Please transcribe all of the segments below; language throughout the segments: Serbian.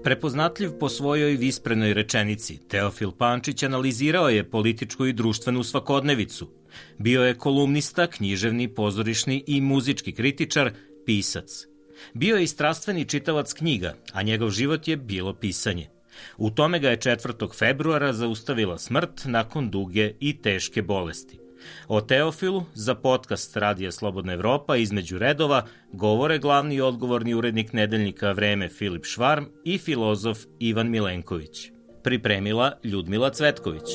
Prepoznatljiv po svojoj visprenoj rečenici, Teofil Pančić analizirao je političku i društvenu svakodnevicu. Bio je kolumnista, književni, pozorišni i muzički kritičar, pisac. Bio je i strastveni čitalac knjiga, a njegov život je bilo pisanje. U tome ga je 4. februara zaustavila smrt nakon duge i teške bolesti. O Teofilu za podcast Radija Slobodna Evropa između redova govore glavni i odgovorni urednik nedeljnika Vreme Filip Švarm i filozof Ivan Milenković. Pripremila Ljudmila Cvetković.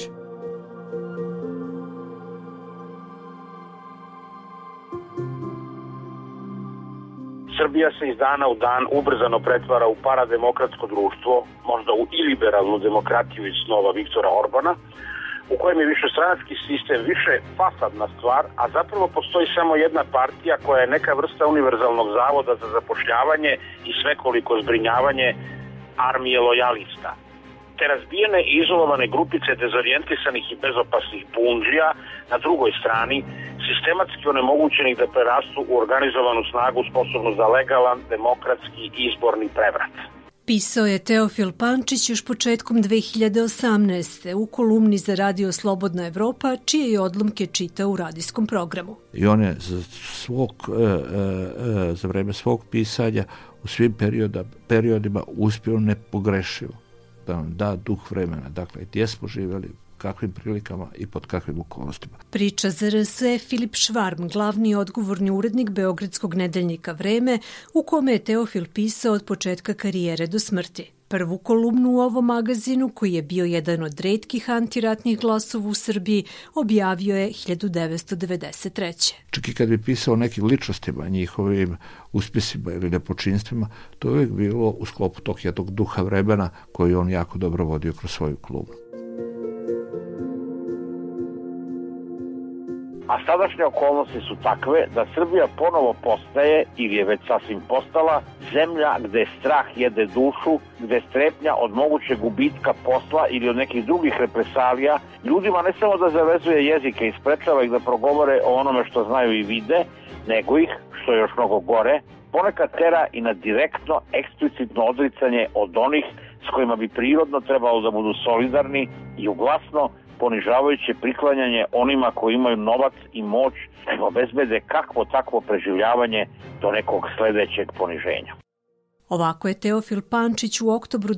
Srbija se iz dana u dan ubrzano pretvara u parademokratsko društvo, možda u iliberalnu demokratiju iz snova Viktora Orbana, u kojem je višestranački sistem više fasadna stvar, a zapravo postoji samo jedna partija koja je neka vrsta univerzalnog zavoda za zapošljavanje i svekoliko zbrinjavanje armije lojalista. Te razbijene i izolovane grupice dezorijentisanih i bezopasnih bundžija na drugoj strani, sistematski onemogućenih da prerastu u organizovanu snagu sposobnu za legalan, demokratski izborni prevrat. Pisao je Teofil Pančić još početkom 2018. u kolumni za Radio Slobodna Evropa, čije je odlomke čitao u radijskom programu. I on je za vreme svog pisanja u svim periodima uspio nepogrešivo da nam da duh vremena. Dakle, gdje smo živjeli, kakvim prilikama i pod kakvim okolnostima. Priča za RS Filip Švarm, glavni i odgovorni urednik beogradskog nedeljnika Vreme, u kome je Teofil pisao od početka karijere do smrti. Prvu kolumnu u ovom magazinu, koji je bio jedan od retkih antiratnih glasova u Srbiji, objavio je 1993. Čak i kad bi pisao o nekim ličnostima, njihovim uspjesima ili nepočinstvima, to je uvijek bilo u sklopu tog jednog duha vremena koji on jako dobro vodio kroz svoju kolumnu. A sadašnje okolnosti su takve da Srbija ponovo postaje, ili je već sasvim postala, zemlja gde strah jede dušu, gde strepnja od mogućeg gubitka posla ili od nekih drugih represalija ljudima ne samo da zavezuje jezike i sprečava ih da progovore o onome što znaju i vide, nego ih, što je još mnogo gore, ponekad tera i na direktno, eksplicitno odricanje od onih s kojima bi prirodno trebalo da budu solidarni i uglasno ponižavajuće priklanjanje onima koji imaju novac i moć da obezbede kakvo takvo preživljavanje do nekog sledećeg poniženja. Ovako je Teofil Pančić u oktobru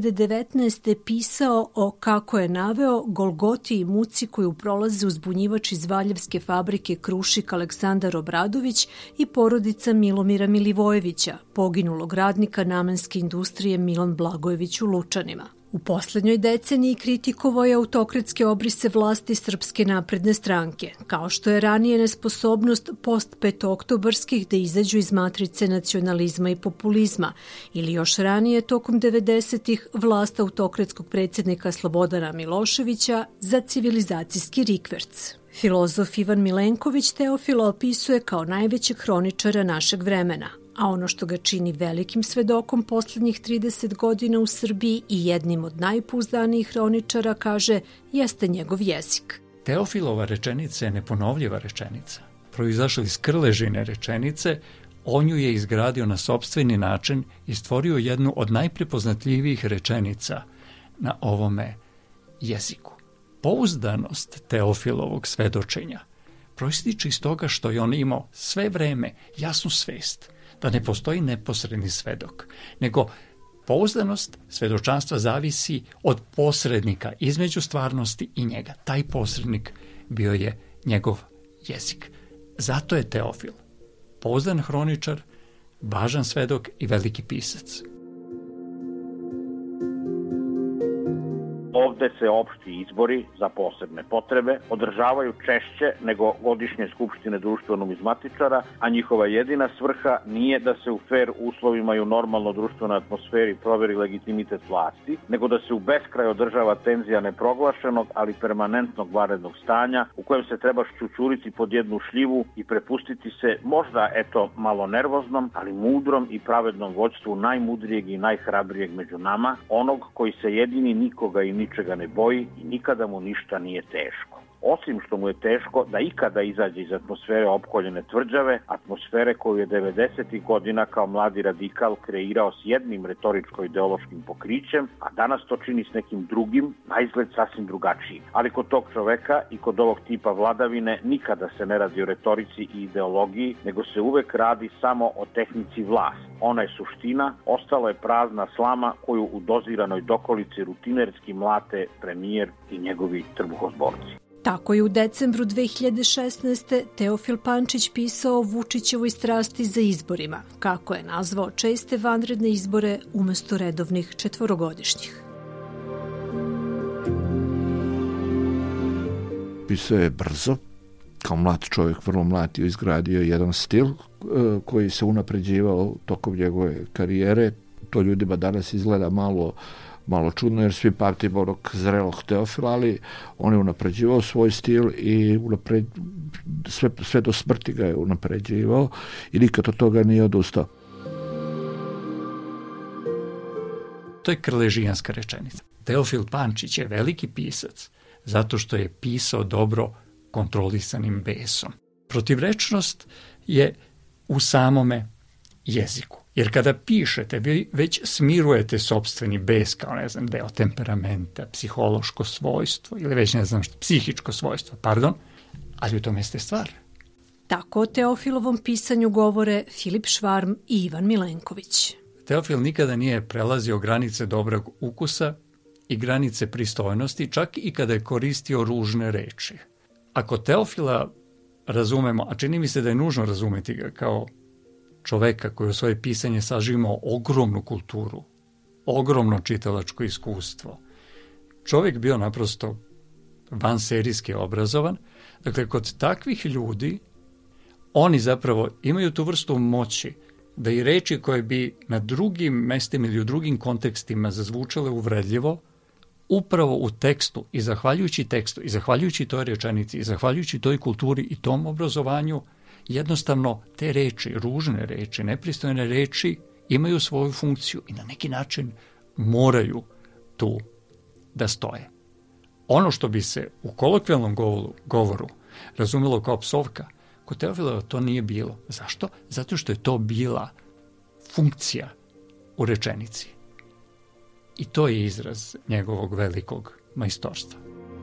2019. pisao o, kako je naveo, golgoti i muci koju prolaze uzbunjivač iz Valjevske fabrike Krušik Aleksandar Obradović i porodica Milomira Milivojevića, poginulog radnika namenske industrije Milan Blagojević u Lučanima. U poslednjoj deceniji kritikovao je autokratske obrise vlasti Srpske napredne stranke, kao što je ranije nesposobnost post-petooktobarskih da izađu iz matrice nacionalizma i populizma, ili još ranije tokom 90-ih vlast autokratskog predsjednika Slobodana Miloševića za civilizacijski rikverc. Filozof Ivan Milenković Teofila opisuje kao najvećeg hroničara našeg vremena, a ono što ga čini velikim svedokom poslednjih 30 godina u Srbiji i jednim od najpouzdanijih hroničara, kaže, jeste njegov jezik. Teofilova rečenica je neponovljiva rečenica. Proizašla iz krležine rečenice, on ju je izgradio na sopstveni način i stvorio jednu od najprepoznatljivijih rečenica na ovome jeziku. Pouzdanost Teofilovog svedočenja proističe iz toga što je on imao sve vreme jasnu svest da ne postoji neposredni svedok, nego pouzdanost svedočanstva zavisi od posrednika između stvarnosti i njega. Taj posrednik bio je njegov jezik. Zato je Teofil pouzdan hroničar, važan svedok i veliki pisac. Ovde se opšti izbori za posebne potrebe održavaju češće nego godišnje skupštine društveno-numizmatičara, a njihova jedina svrha nije da se u fer uslovima i u normalno društvenoj atmosferi proveri legitimitet vlasti, nego da se u beskraj održava tenzija neproglašenog, ali permanentnog vanrednog stanja u kojem se treba šćućuriti pod jednu šljivu i prepustiti se možda, malo nervoznom, ali mudrom i pravednom vođstvu najmudrijeg i najhrabrijeg među nama, onog koji se jedini nikoga i ničega ne boji i nikada mu ništa nije teško. osim što mu je teško da ikada izađe iz atmosfere opkoljene tvrđave, atmosfere koju je 90. godina kao mladi radikal kreirao s jednim retoričko-ideološkim pokrićem, a danas to čini s nekim drugim, na izgled sasvim drugačijim. Ali kod tog čoveka i kod ovog tipa vladavine nikada se ne radi o retorici i ideologiji, nego se uvek radi samo o tehnici vlasti. Ona je suština, ostalo je prazna slama koju u doziranoj dokolici rutinerski mlate premijer i njegovi trbuhozborci. Tako je u decembru 2016. Teofil Pančić pisao o Vučićevoj strasti za izborima, kako je nazvao česte vanredne izbore umesto redovnih četvorogodišnjih. Pisao je brzo, kao mlad čovjek, vrlo mlad, je izgradio jedan stil koji se unapređivao tokom njegove karijere. To ljudima danas izgleda malo čudno, jer svi pamtimo onog zrelog Teofila, ali on je unapređivao svoj stil i sve do smrti ga je unapređivao i nikad od toga nije odustao. To je krležijanska rečenica. Teofil Pančić je veliki pisac zato što je pisao dobro kontrolisanim besom. Protivrečnost je u samome jeziku. Jer kada pišete, vi već smirujete sopstveni bes kao, deo temperamenta, psihološko svojstvo ili već psihičko svojstvo, ali u tome ste stvar. Tako o Teofilovom pisanju govore Filip Švarm i Ivan Milenković. Teofil nikada nije prelazio granice dobrog ukusa i granice pristojnosti, čak i kada je koristio ružne reči. Ako Teofila razumemo, a čini mi se da je nužno razumeti ga kao čoveka koji u svoje pisanje sažimao ogromnu kulturu, ogromno čitalačko iskustvo. Čovjek bio naprosto vanserijski obrazovan. Dakle, kod takvih ljudi oni zapravo imaju tu vrstu moći da i reči koje bi na drugim mestima ili u drugim kontekstima zazvučale uvredljivo, upravo u tekstu i zahvaljujući toj rečenici i zahvaljujući toj kulturi i tom obrazovanju, jednostavno te reči, ružne reči, nepristojne reči imaju svoju funkciju i na neki način moraju tu da stoje. Ono što bi se u kolokvijalnom govoru razumelo kao psovka, kod Teofila to nije bilo. Zašto? Zato što je to bila funkcija u rečenici. I to je izraz njegovog velikog majstorstva.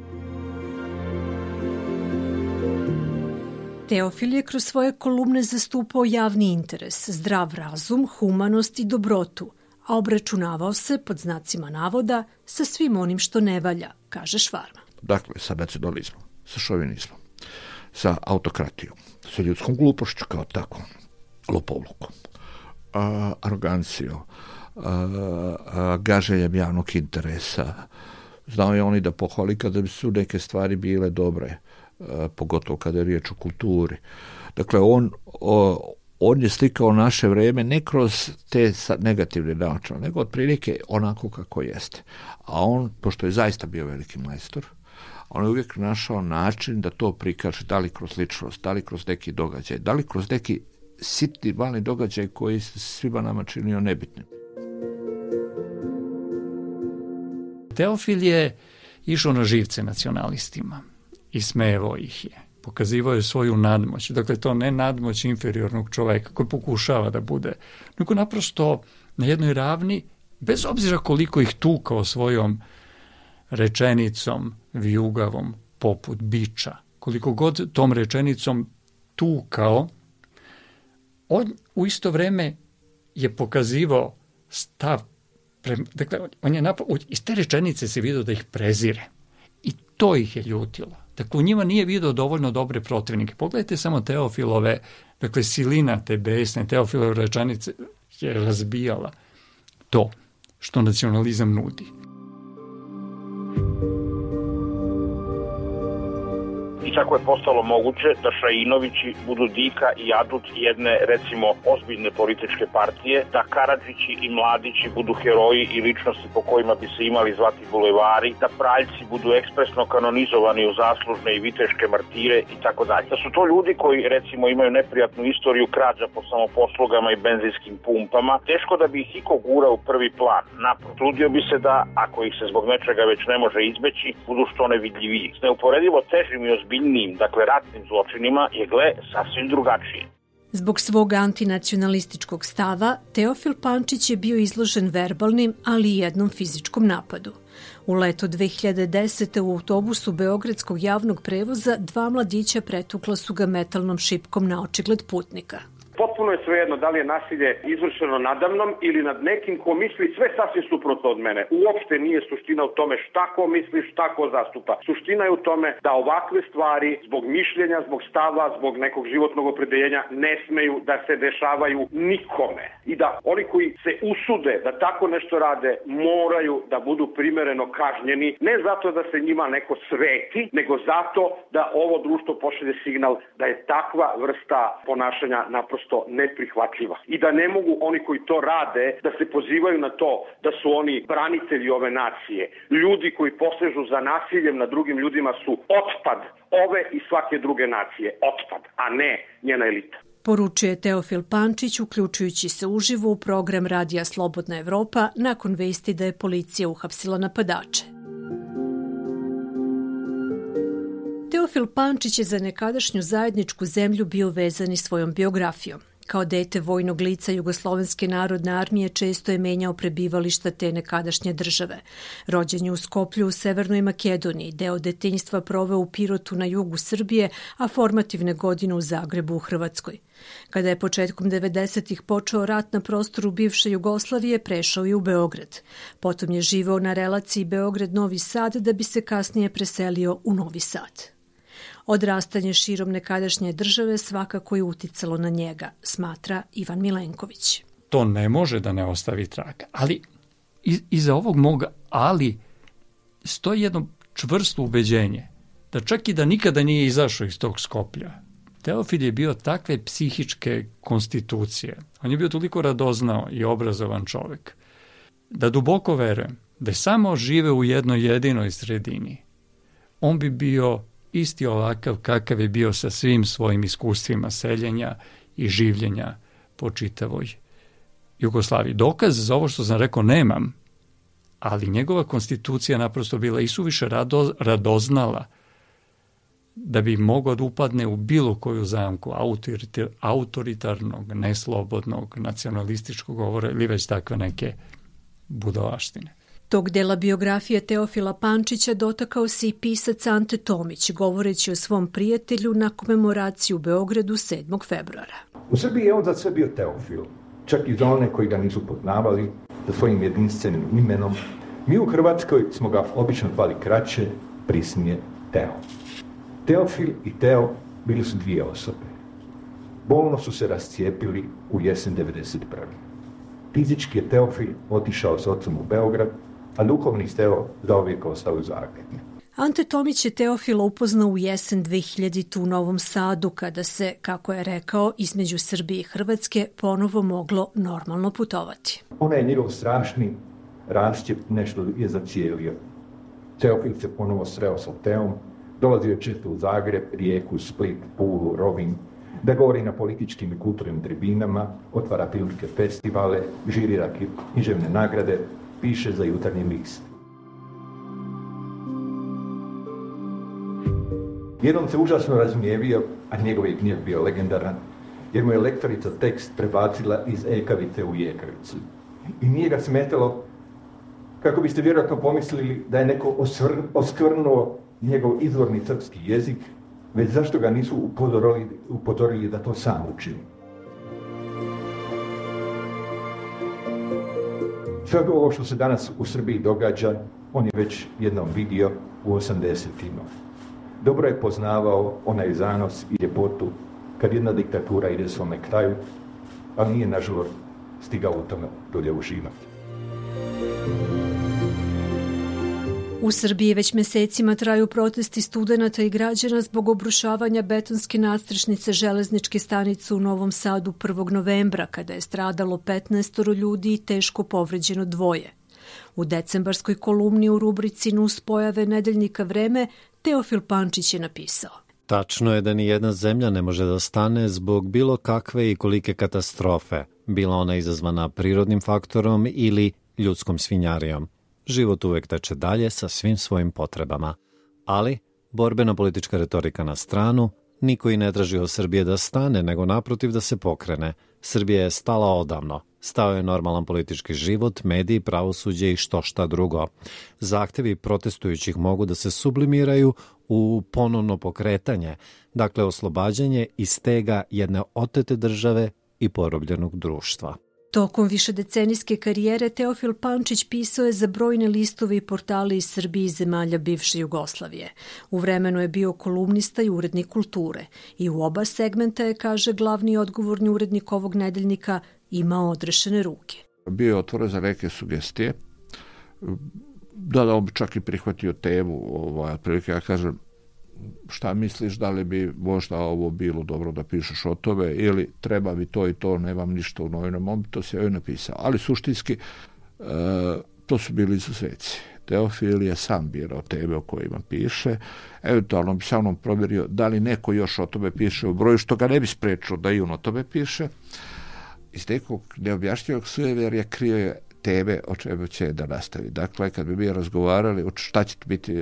Teofil je kroz svoje kolumne zastupao javni interes, zdrav razum, humanost i dobrotu, a obračunavao se, pod znacima navoda, sa svim onim što ne valja, kaže Švarma. Dakle, sa nacionalizmom, sa šovinizmom, sa autokratijom, sa ljudskom glupošću kao tako, lopovlukom, arogancijom, gaženjem javnog interesa. Znao je on i da pohvali kada su neke stvari bile dobre, pogotovo kada je riječ o kulturi. Dakle, on je slikao naše vreme ne kroz te negativne načine, nego otprilike onako kako jeste. A on, pošto je zaista bio veliki majstor, on je uvijek našao način da to prikaže, da li kroz ličnost, da li kroz neki događaj, da li kroz neki sitni, mali događaj koji se svima nama činio nebitnim. Teofil je išao na živce nacionalistima i smejevao ih je. Pokazivao je svoju nadmoć. Dakle, to ne nadmoć inferiornog čoveka koji pokušava da bude, nego naprosto na jednoj ravni, bez obzira koliko ih tukao svojom rečenicom vijugavom poput biča, koliko god tom rečenicom tukao, on u isto vreme je pokazivao stav. Dakle, on je iz te rečenice se vidio da ih prezire. I to ih je ljutilo. Dakle, u njima nije vidio dovoljno dobre protivnike. Pogledajte samo Teofilove, dakle, silina te besne, Teofilove rečenice je razbijala to što nacionalizam nudi. I kako je postalo moguće da Šainovići budu dika i adut jedne, recimo, ozbiljne političke partije, da Karadžići i Mladići budu heroji i ličnosti po kojima bi se imali zvati bulevari, da Praljci budu ekspresno kanonizovani u zaslužne i viteške martire i tako dalje. Da su to ljudi koji, recimo, imaju neprijatnu istoriju krađa po samoposlugama i benzinskim pumpama, teško da bi ih iko gurao u prvi plan. Naprotiv, trudio bi se da, ako ih se zbog nečega već ne može izbeći, budu što nevidljiviji. S neuporedivo težim i ozbiljnijim, dakle ratnim zločinima, je gle sasvim drugačije. Zbog svog antinacionalističkog stava, Teofil Pančić je bio izložen verbalnim, ali i jednom fizičkom napadu. U leto 2010. u autobusu Beogradskog javnog prevoza 2 mladića pretukla su ga metalnom šipkom na očigled putnika. Potpuno je svejedno da li je nasilje izvršeno nadamnom ili nad nekim ko misli sve sasvim suprotno od mene. Uopšte nije suština u tome šta ko misli, šta ko zastupa. Suština je u tome da ovakve stvari zbog mišljenja, zbog stava, zbog nekog životnog opredeljenja ne smeju da se dešavaju nikome. I da oni koji se usude da tako nešto rade moraju da budu primereno kažnjeni, ne zato da se njima neko sveti, nego zato da ovo društvo pošalje signal da je takva vrsta ponašanja naprosto neprihvatljiva. I da ne mogu oni koji to rade da se pozivaju na to da su oni branitelji ove nacije. Ljudi koji posežu za nasiljem nad drugim ljudima su otpad ove i svake druge nacije. Otpad, a ne njena elita. Poručuje Teofil Pančić, uključujući se uživo u program Radija Slobodna Evropa nakon vesti da je policija uhapsila napadače. Teofil Pančić je za nekadašnju zajedničku zemlju bio vezan i svojom biografijom. Kao dete vojnog lica Jugoslovenske narodne armije često je menjao prebivališta te nekadašnje države. Rođen je u Skoplju u Severnoj Makedoniji, deo detinjstva proveo u Pirotu na jugu Srbije, a formativne godine u Zagrebu u Hrvatskoj. Kada je početkom 90-ih počeo rat na prostoru bivše Jugoslavije, prešao je u Beograd. Potom je živeo na relaciji Beograd-Novi Sad da bi se kasnije preselio u Novi Sad. Odrastanje širom nekadašnje države svakako je uticalo na njega, smatra Ivan Milenković. To ne može da ne ostavi traga, ali iza ovog moga ali stoji jedno čvrsto ubeđenje da čak i da nikada nije izašao iz tog Skoplja. Teofil je bio takve psihičke konstitucije, on je bio toliko radoznao i obrazovan čovjek, da duboko verujem da je samo žive u jednoj jedinoj sredini, on bi bio isti ovakav kakav je bio sa svim svojim iskustvima seljenja i življenja po čitavoj Jugoslaviji. Dokaz za ovo što sam rekao nemam, ali njegova konstitucija naprosto bila isuviše radoznala da bi mogao da upadne u bilo koju zamku autoritarnog, neslobodnog, nacionalističkog govora ili već takve neke budalaštine. Tog dela biografije Teofila Pančića dotakao se i pisac Ante Tomić, govoreći o svom prijatelju na komemoraciji u Beogradu 7. februara. U Srbiji je on za sve bio Teofil, čak i za one koji ga nisu poznavali, za svojim jedinstvenim imenom. Mi u Hrvatskoj smo ga obično zvali kraće, prisnije Teo. Teofil i Teo bili su dvije osobe. Bolno su se rascijepili u jesen 1991. Fizički je Teofil otišao s ocem u Beograd, a duhovni Teo zauvijek ostao u Zagrebu. Ante Tomić je Teofila upoznao u jesen 2000 u Novom Sadu, kada se, kako je rekao, između Srbije i Hrvatske ponovo moglo normalno putovati. Onaj njegov strašni rascijep nešto je zacijelio. Teofil se ponovo sreo sa Teom, dolazio je često u Zagreb, Rijeku, Split, Pulu, Rovinj, da govori na političkim i kulturnim tribinama, otvara filmske festivale, žirira književne nagrade, piše za Jutarnji list. Jednom se užasno razgnjevio, a njegov je gnjev bio legendaran, jer mu je lektorica tekst prebacila iz ekavice u jekavicu. I nije ga smetalo, kako biste vjerojatno pomislili da je neko oskvrnuo njegov izvorni srpski jezik, već zašto ga nisu upozorili da to sam uči. Sve ovo što se danas u Srbiji događa, on je već jednom vidio u 80-ima. Dobro je poznavao onaj zanos i ljepotu kad jedna diktatura ide svome kraju, ali nije nažalost stigao u tome dolje uživati. U Srbiji već mesecima traju protesti studenata i građana zbog obrušavanja betonske nadstrešnice železničke stanice u Novom Sadu 1. novembra, kada je stradalo 15 ljudi i teško povređeno 2. U decembarskoj kolumni u rubrici Nuspojave nedeljnika Vreme Teofil Pančić je napisao: Tačno je da ni jedna zemlja ne može da stane zbog bilo kakve i kolike katastrofe, bila ona izazvana prirodnim faktorom ili ljudskom svinjarijom. Život uvek teče dalje sa svim svojim potrebama. Ali, borbena politička retorika na stranu, niko i ne traži od Srbije da stane, nego naprotiv da se pokrene. Srbija je stala odavno. Stao je normalan politički život, mediji, pravosuđe i što šta drugo. Zahtevi protestujućih mogu da se sublimiraju u ponovno pokretanje, dakle oslobađanje i stega jedne otete države i porobljenog društva. Tokom višedecenijske karijere Teofil Pančić pisao je za brojne listove i portale iz Srbije i zemalja bivše Jugoslavije. U vremenu je bio kolumnista i urednik kulture i u oba segmenta je, kaže glavni odgovorni urednik ovog nedeljnika, imao odrešene ruke. Bio je otvoren za neke sugestije, da on bi čak i prihvatio temu, otprilike ja kažem, šta misliš, da li bi možda ovo bilo dobro da pišeš o tome ili treba mi to i to, nemam ništa u novinama, on bi to sve napisao. Ali suštinski to su bili izuzeci. Teofil je sam birao teme o kojima piše, eventualno bi sa mnom provjerio da li neko još o tome piše u broju, što ga ne bi sprečilo da i on o tome piše. Iz nekog neobjašnjivog sujeverja krio je teme o čemu će da nastavi. Dakle, kad bi mi razgovarali šta će biti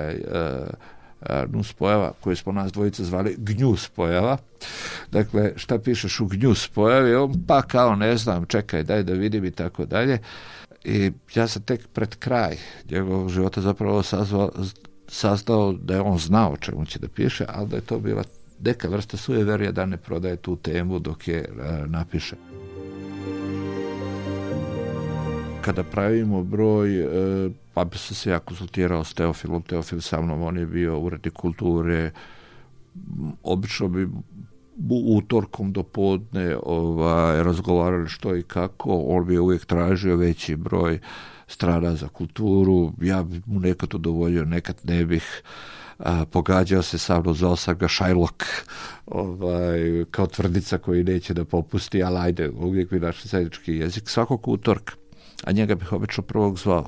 nuspojava, koju smo nas dvojica zvali gnjus pojava. Dakle, šta pišeš u gnjus pojavi? On pa kao ne znam, čekaj, daj da vidim i tako dalje. I ja sam tek pred kraj njegovog života zapravo saznao da je on znao o čemu će da piše, ali da je to bila neka vrsta sujeverja da ne prodaje tu temu dok je napiše. Kada pravimo broj, pa bi se ja konsultirao s Teofilom, Teofil sa mnom, on je bio urednik kulture, obično bi utorkom do podne razgovarali što i kako, on bi uvijek tražio veći broj strana za kulturu, ja bi mu nekad udovoljio, nekad ne bih, pogađao se sa mnom, zvao sam ga Shylock, kao tvrdica koji neće da popusti, ali ajde, uvijek bi našli zajednički jezik svakog utorka, a njega bih obično prvog zvao.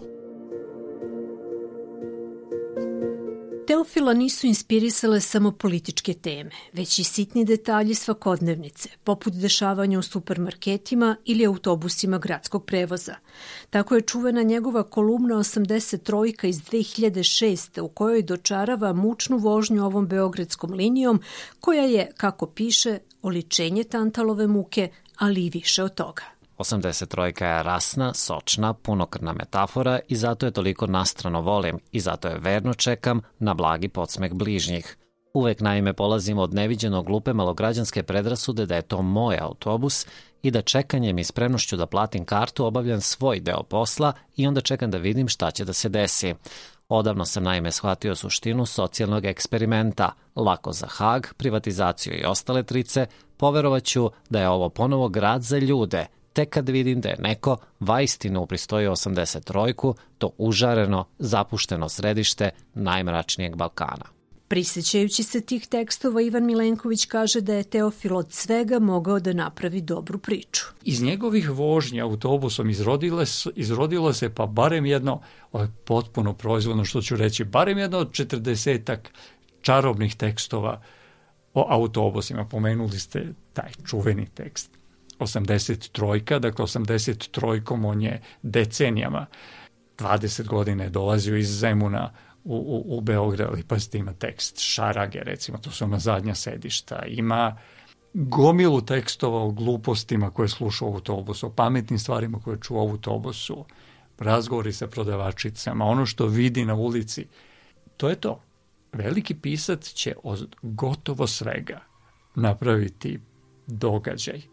Teofila nisu inspirisale samo političke teme, već i sitni detalji svakodnevnice, poput dešavanja u supermarketima ili autobusima gradskog prevoza. Tako je čuvena njegova kolumna 83 iz 2006. u kojoj dočarava mučnu vožnju ovom beogradskom linijom, koja je, kako piše, oličenje Tantalove muke, ali i više od toga. 83 je rasna, sočna, punokrvna metafora i zato je toliko nastrano volim i zato je verno čekam na blagi podsmeh bližnjih. Uvek naime polazim od neviđeno glupe malograđanske predrasude da je to moj autobus i da čekanjem i spremnošću da platim kartu obavljam svoj deo posla i onda čekam da vidim šta će da se desi. Odavno sam naime shvatio suštinu socijalnog eksperimenta, lako za Hag, privatizaciju i ostale trice, poverovaću da je ovo ponovo grad za ljude, tek kad vidim da je neko vaistinu upristojio 83, to užareno, zapušteno središte najmračnijeg Balkana. Prisjećajući se tih tekstova, Ivan Milenković kaže da je Teofil od svega mogao da napravi dobru priču. Iz njegovih vožnja autobusom izrodilo se pa barem jedno, potpuno proizvodno što ću reći, barem jedno od 40 čarobnih tekstova o autobusima. Pomenuli ste taj čuveni tekst 83, dakle 83 on je decenijama, 20 godina je dolazio iz Zemuna u Beograd, ali pa ima tekst Šarage, recimo, to su ona zadnja sedišta, ima gomilu tekstova o glupostima koje sluša u autobusu, o pametnim stvarima koje čuo u autobusu, razgovori sa prodavačicama, ono što vidi na ulici, to je to. Veliki pisac će od gotovo svega napraviti događaj.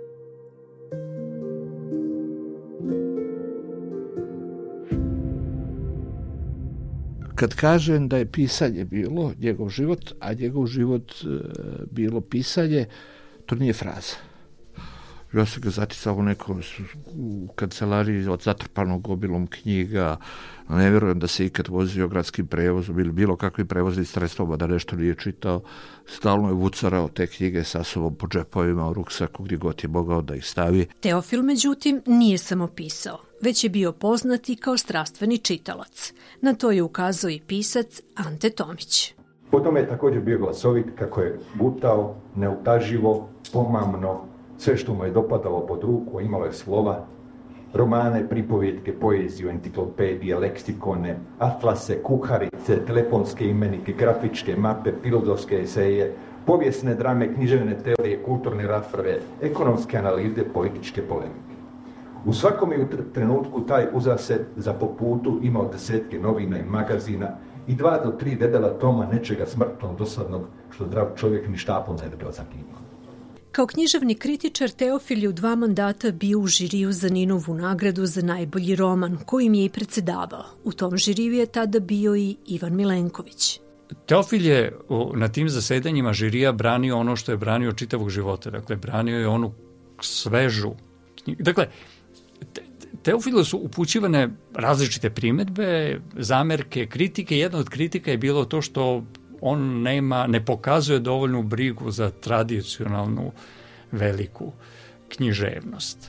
Kad kažem da je pisanje bilo njegov život, a njegov život bilo pisanje, to nije fraza. Ja sam ga zaticao u nekom u kancelariji od zatrpanog gobilom knjiga. Ne vjerujem da se ikad vozio gradskim prevozom ili bilo kakvim prevoznim sredstvama da nešto nije čitao. Stalno je vucarao te knjige sa sobom po džepovima, u ruksaku, gdje god je mogao da ih stavi. Teofil, međutim, nije samo pisao, već je bio poznat i kao strastveni čitalac. Na to je ukazao i pisac Ante Tomić. Potom je također bio glasovit kako je gutao, neutaživo, pomamno, sve što mu je dopadalo pod ruku, imalo je slova, romane, pripovjetke, poeziju, enciklopedije, leksikone, atlase, kuharice, telefonske imenike, grafičke mape, filozofske eseje, povijesne drame, književne teorije, kulturne rasprave, ekonomske analize, političke polemike. U svakom je trenutku taj uzased za po putu imao desetke novina i magazina i 2 do 3 debela toma nečega smrtno dosadnog što zdrav čovjek ni štapom ne bi bio zakimao. Kao književni kritičar, Teofil je u 2 mandata bio u žiriju za Ninovu nagradu za najbolji roman, kojim je i predsjedavao. U tom žiriju je tada bio i Ivan Milenković. Teofil je na tim zasedanjima žirija branio ono što je branio čitavog života. Dakle, branio je onu svežu knjigu. Dakle, Teofilu su upućivane različite primjedbe, zamerke, kritike. Jedna od kritika je bilo to što on ne pokazuje dovoljnu brigu za tradicionalnu veliku književnost.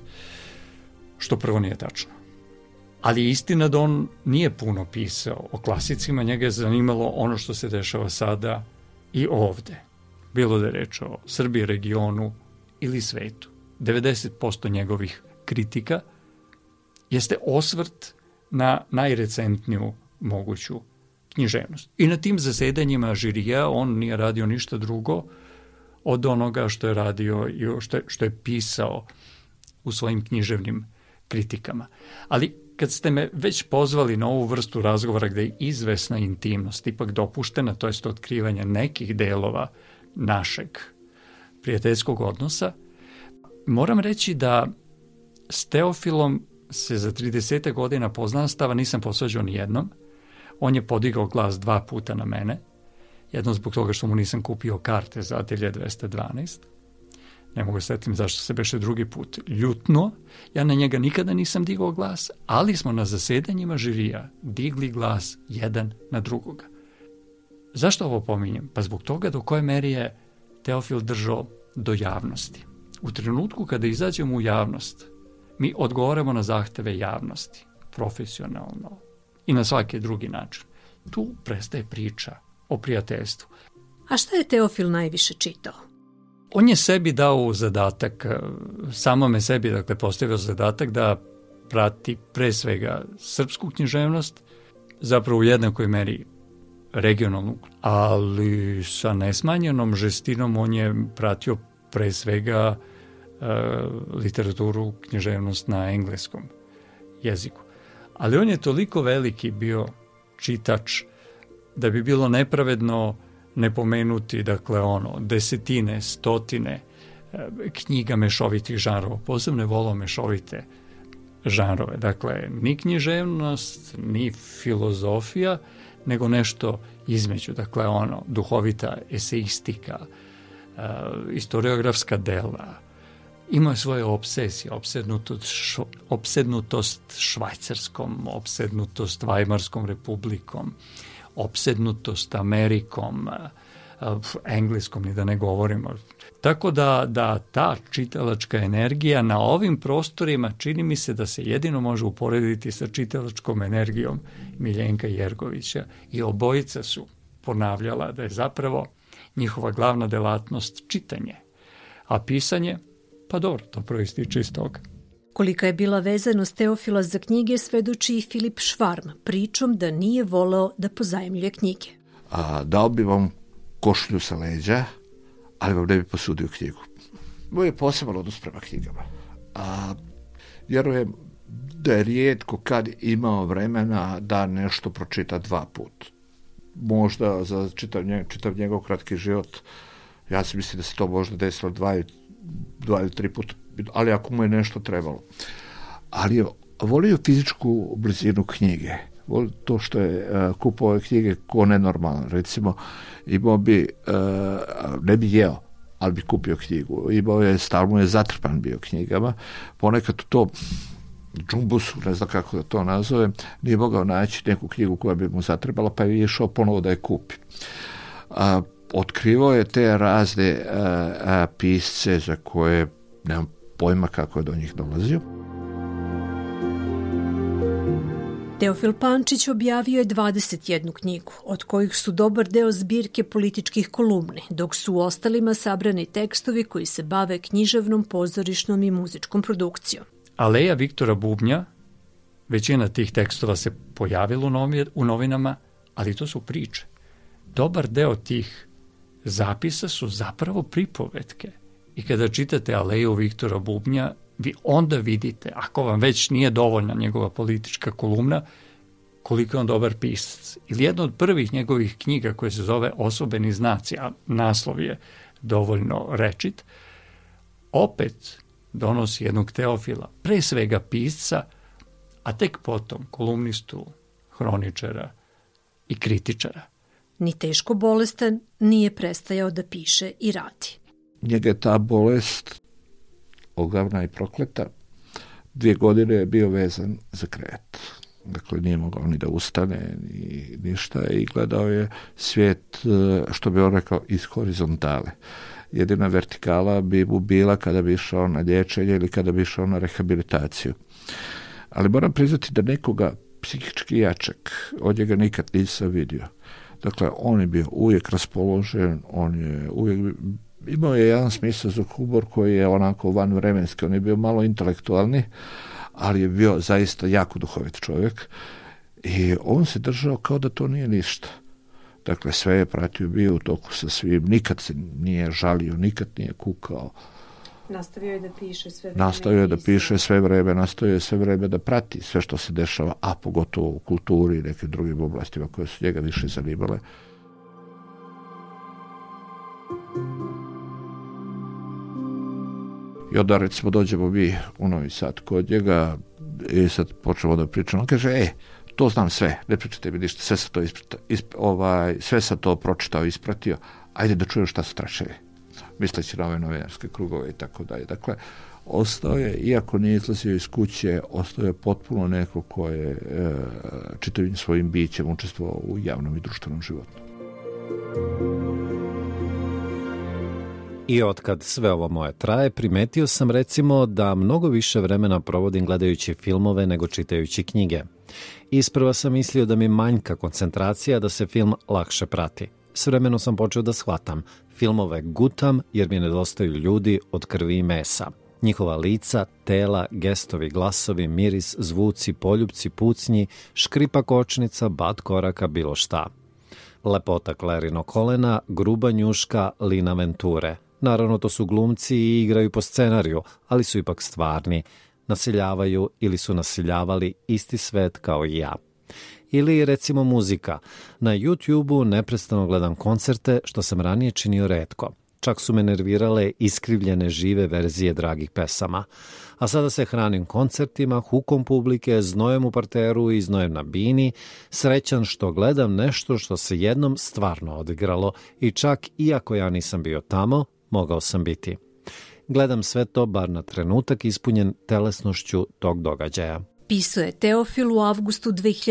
Što prvo nije tačno. Ali je istina da on nije puno pisao o klasicima, njega je zanimalo ono što se dešava sada i ovde. Bilo da je reč o Srbiji, regionu ili svetu. 90% njegovih kritika jeste osvrt na najrecentniju moguću književnost. I na tim zasedanjima žirija on nije radio ništa drugo od onoga što je radio i što je pisao u svojim književnim kritikama. Ali kad ste me već pozvali na ovu vrstu razgovora gde je izvesna intimnost ipak dopuštena, to jest otkrivanje nekih delova našeg prijateljskog odnosa, moram reći da s Teofilom se za 30 godina poznanstava nisam posvađao ni jednom. On je podigao glas 2 puta na mene. Jedno zbog toga što mu nisam kupio karte za Atelje 212. Ne mogu setim zašto se beše drugi put ljutno. Ja na njega nikada nisam digao glas, ali smo na zasedanjima žirija digli glas jedan na drugoga. Zašto ovo pominjem? Pa zbog toga do koje meri je Teofil držao do javnosti. U trenutku kada izađemo u javnost, mi odgovaramo na zahteve javnosti, profesionalno i na svaki drugi način. Tu prestaje priča o prijateljstvu. A šta je Teofil najviše čitao? On je sebi dao zadatak, samome sebi, dakle, postavio zadatak da prati pre svega srpsku književnost, zapravo u jednakoj meri regionalnu, ali sa nesmanjenom žestinom on je pratio pre svega literaturu, književnost na engleskom jeziku. Ali on je toliko veliki bio čitač da bi bilo nepravedno ne pomenuti, dakle, desetine, stotine knjiga mešovitih žanrova. Posebno je volao mešovite žanrove. Dakle, ni književnost, ni filozofija, nego nešto između. Dakle, duhovita eseistika, historiografska dela. Imao je svoje obsesije, opsednutost Švajcarskom, opsednutost Vajmarskom republikom, opsednutost Amerikom, engleskom, ni da ne govorimo. Tako da ta čitalačka energija na ovim prostorima čini mi se da se jedino može uporediti sa čitalačkom energijom Miljenka Jergovića i obojica su ponavljala da je zapravo njihova glavna delatnost čitanje, a pisanje, pa dobro, to proističe iz toga. Kolika je bila vezanost Teofila za knjige svedoči i Filip Švarm, pričom da nije voleo da pozajmljuje knjige. Dao bi vam košlju sa leđa, ali vam ne bi posudio knjigu. Moj je poseban odnos prema knjigama. Vjerujem da je rijetko kad imao vremena da nešto pročita 2 puta. Možda za čitav njegov kratki život, ja si mislim da se to možda desilo 2 ili 3 puta, ali ako mu je nešto trebalo. Ali je volio fizičku blizinu knjige. Volio to što je kupovao knjige ko nenormalno. Recimo, imao bi, ne bi jeo ali bi kupio knjigu. Imao je, stal mu je zatrpan bio knjigama. Ponekad to džumbusu, ne znam kako da to nazovem, nije mogao naći neku knjigu koja bi mu zatrebala, pa je išao ponovo da je kupi. Otkrivao je te razne pisce za koje nemam pojma kako je do njih dolazio. Teofil Pančić objavio je 21 knjigu, od kojih su dobar deo zbirke političkih kolumni, dok su u ostalima sabrani tekstovi koji se bave književnom, pozorišnom i muzičkom produkcijom. Aleja Viktora Bubnja, većina tih tekstova se pojavila u novinama, ali to su priče. Dobar deo tih zapisa su zapravo pripovetke. I kada čitate Aleju Viktora Bubnja, vi onda vidite, ako vam već nije dovoljna njegova politička kolumna, koliko je on dobar pisac. Ili jedna od prvih njegovih knjiga koja se zove Osobeni znaci, a naslov je dovoljno rečit, opet donosi jednog Teofila, pre svega pisca, a tek potom kolumnistu, hroničara i kritičara. Ni teško bolestan nije prestajao da piše i radi. Njega je ta bolest ogavna i prokleta. 2 godine je bio vezan za krevet. Dakle, nije mogao ni da ustane, ni ništa i gledao je svijet, što bi on rekao, iz horizontale. Jedina vertikala bi mu bila kada bi išao na liječenje ili kada bi išao na rehabilitaciju. Ali moram priznati da nekoga psihički jačeg od njega nikad nisam vidio. Dakle, on je bio uvijek raspoložen, on je uvijek imao je jedan smisao za humor koji je onako vanvremenski, on je bio malo intelektualni, ali je bio zaista jako duhovit čovjek i on se držao kao da to nije ništa. Dakle, sve je pratio, bio u toku sa svim, nikad se nije žalio, nikad nije kukao. Nastavio je da piše sve vreme. Nastavio je sve vreme da prati sve što se dešava, a pogotovo u kulturi i nekim drugim oblastima koje su njega više zanimale. I onda, recimo, dođemo mi u Novi Sad kod njega i sad počnemo da pričamo. On kaže, to znam sve, ne pričate mi ništa, sve sam to pročitao, ispratio, ajde da čujem šta su traševi. Misleći na ove novinarske krugove i tako dalje. Dakle, ostao je, iako nije izlazio iz kuće, ostao je potpuno neko ko je čitavim svojim bićem učestvovao u javnom i društvenom životu. I otkad sve ovo moje traje, primetio sam recimo da mnogo više vremena provodim gledajući filmove nego čitajući knjige. Isprva sam mislio da mi manjka koncentracija da se film lakše prati. S vremenom sam počeo da shvatam. Filmove gutam jer mi nedostaju ljudi od krvi i mesa. Njihova lica, tela, gestovi, glasovi, miris, zvuci, poljupci, pucnji, škripa kočnica, bat koraka, bilo šta. Lepota Clarino kolena, gruba njuška Lina Venture. Naravno, to su glumci i igraju po scenariju, ali su ipak stvarni. Naseljavaju ili su naseljavali isti svet kao i ja. Ili, recimo, muzika. Na YouTube-u neprestano gledam koncerte, što sam ranije činio retko. Čak su me nervirale iskrivljene žive verzije dragih pesama. A sada se hranim koncertima, hukom publike, znojem u parteru i znojem na bini, srećan što gledam nešto što se jednom stvarno odigralo i čak iako ja nisam bio tamo, mogao sam biti. Gledam sve to bar na trenutak ispunjen telesnošću tog događaja. Pisao je Teofil u avgustu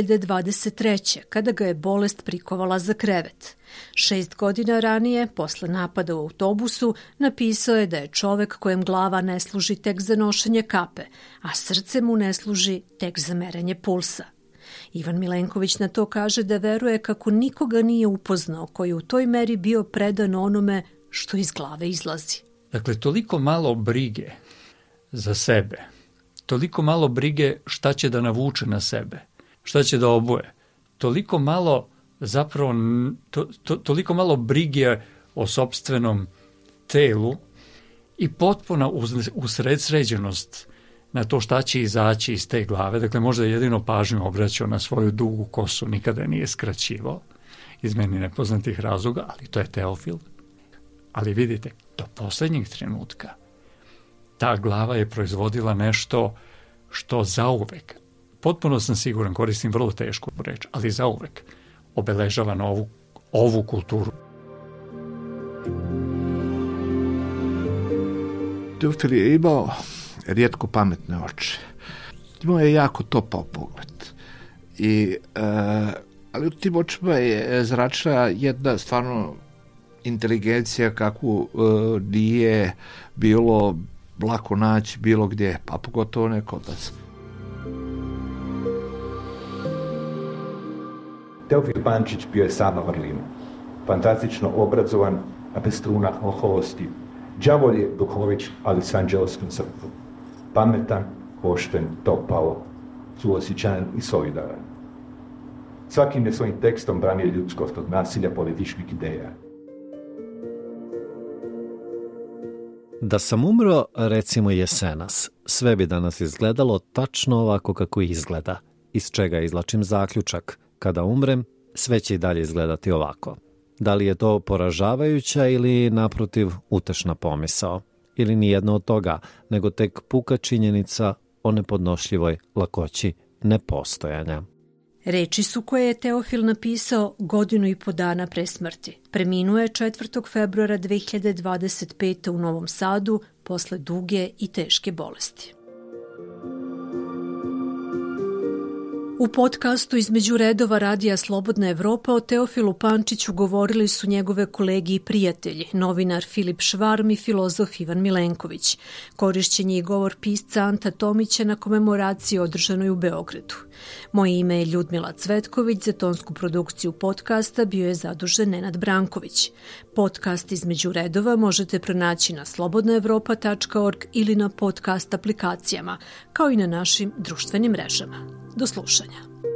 2023. kada ga je bolest prikovala za krevet. 6 godina ranije, posle napada u autobusu, napisao je da je čovek kojem glava ne služi tek za nošenje kape, a srce mu ne služi tek za merenje pulsa. Ivan Milenković na to kaže da veruje kako nikoga nije upoznao koji je u toj meri bio predan onome što iz glave izlazi. Dakle, toliko malo brige za sebe, toliko malo brige šta će da navuče na sebe, šta će da oboje, toliko malo zapravo, toliko malo brige o sopstvenom telu i potpuna usredsređenost na to šta će izaći iz te glave. Dakle, možda je jedino pažnju obraćao na svoju dugu kosu, nikada nije skraćivao iz meni nepoznatih razloga, ali to je Teofil. Ali vidite, do poslednjeg trenutka ta glava je proizvodila nešto što zauvek, potpuno sam siguran, koristim vrlo tešku reč, ali zauvek obeležava ovu kulturu. Teofil je imao rijetko pametne oči. Imao je jako topao pogled. Ali u tim očima je zračila jedna stvarno inteligencija kakvu nije bilo lako naći bilo gdje, pa pogotovo ne kod nas. Teofil Pančić bio je sama vrlina. Fantastično obrazovan, a bez truna oholosti. Đavolj je duhović, ali s anđelskom srcem. Pametan, pošten, topao, suosjećajan i solidaran. Svakim je svojim tekstom branio ljudskost od nasilja političkih ideja. Da sam umro, recimo jesenas, sve bi danas izgledalo tačno ovako kako izgleda, iz čega izlačim zaključak. Kada umrem, sve će i dalje izgledati ovako. Da li je to poražavajuća ili, naprotiv, utešna pomisao? Ili nijedno od toga, nego tek puka činjenica o nepodnošljivoj lakoći nepostojanja. Reči su koje je Teofil napisao 1,5 godinu dana pre smrti. Preminuo je 4. februara 2025. u Novom Sadu posle duge i teške bolesti. U podcastu Između redova radija Slobodna Evropa o Teofilu Pančiću govorili su njegove kolegi i prijatelji, novinar Filip Švarm i filozof Ivan Milenković. Korišćen je i govor pisca Anta Tomića na komemoraciji održanoj u Beogradu. Moje ime je Ljudmila Cvetković, za tonsku produkciju podcasta bio je zadužen Nenad Branković. Podcast Između redova možete pronaći na slobodnaevropa.org ili na podcast aplikacijama, kao i na našim društvenim mrežama. Do slušanja.